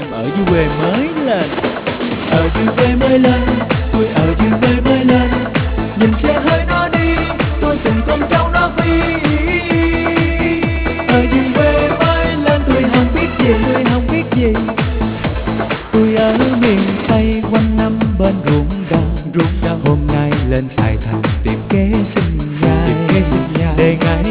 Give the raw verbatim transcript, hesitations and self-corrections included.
Em ở dưới quê mới lên. Ở dưới quê mới lên, tôi ở dưới quê mới lên. Nhìn xe hơi nó đi, tôi từng con cháu nó phi. Ở dưới quê mới lên, tôi không biết gì, tôi không biết gì. Tôi ở miền Tây quanh năm bên ruộng đồng, ruộng đồng. Hôm nay lên Sài Thành tìm kế sinh nhai, tìm kế sinh nhai. Để ngày